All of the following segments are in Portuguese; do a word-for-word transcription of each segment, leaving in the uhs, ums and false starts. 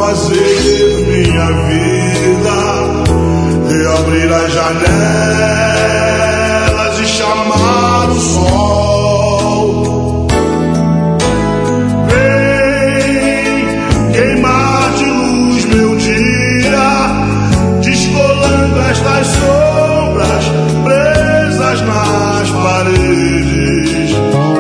refazer minha vida, reabrir as janelas e chamar o sol. Vem queimar de luz meu dia, descolando estas sombras presas nas paredes,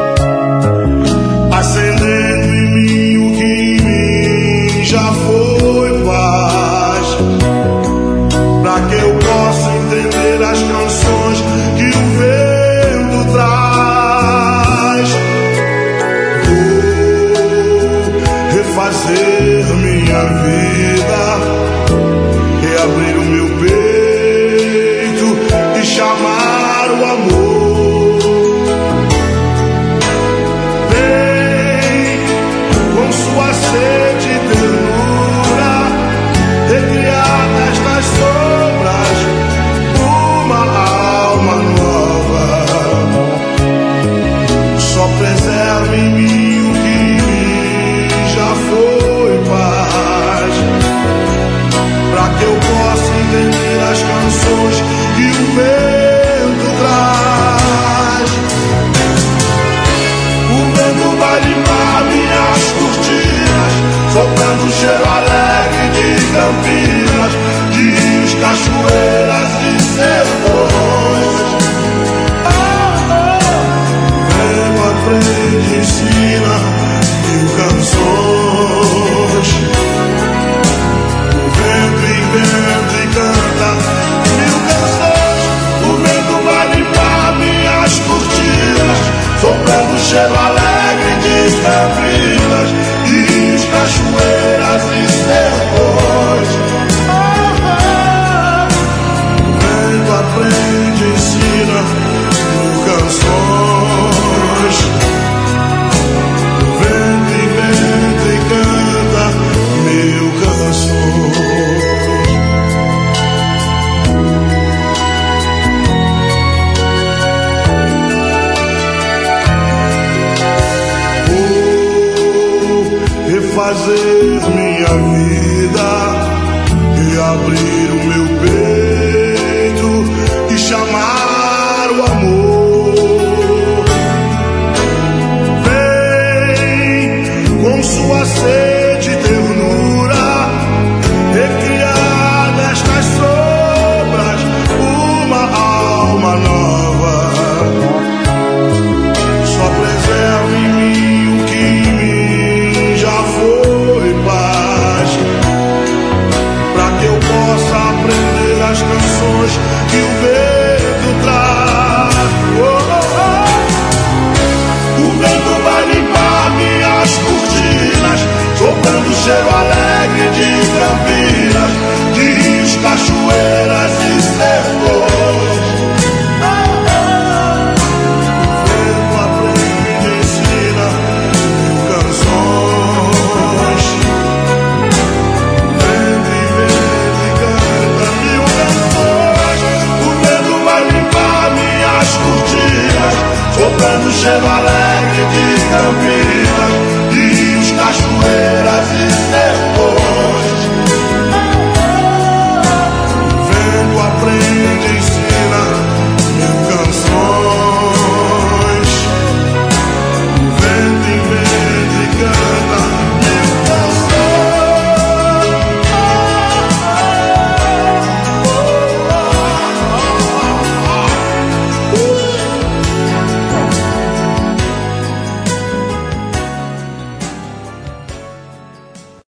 acendendo em mim o que em mim já foi paz, para que eu possa entender as canções que o vento traz. Vou refazer minha vida, reabrir o meu peito e chamar o amor. Vem com sua sede e ternura, recriar nestas sombras uma alma nova. Só preserve em mim o que em mim já foi paz, para que eu possa entender as canções que o vento traz. O vento vai limpar minhas cortinas, soltando o cheiro alegre de campinas, de rios, cachoeiras e sertões. Vento aprende, ensina mil canções. O vento inventa e canta mil canções. O vento vai limpar minhas cortinas, soprando o cheiro alegre de campinas, de rios, cachoeiras e sertões. O vento aprende, ensina mil canções. O vento inventa e canta mil canções. Refazer minha vida, reabrir o meu peito e chamar o amor. Vem com sua sede e ternura, recriar nestas sombras uma alma nova. Só preserve em mim o que em mim já foi paz, para que eu possa aprender as canções que o vento traz. Oh, oh, oh. O vento vai limpar minhas cortinas, soprando o cheiro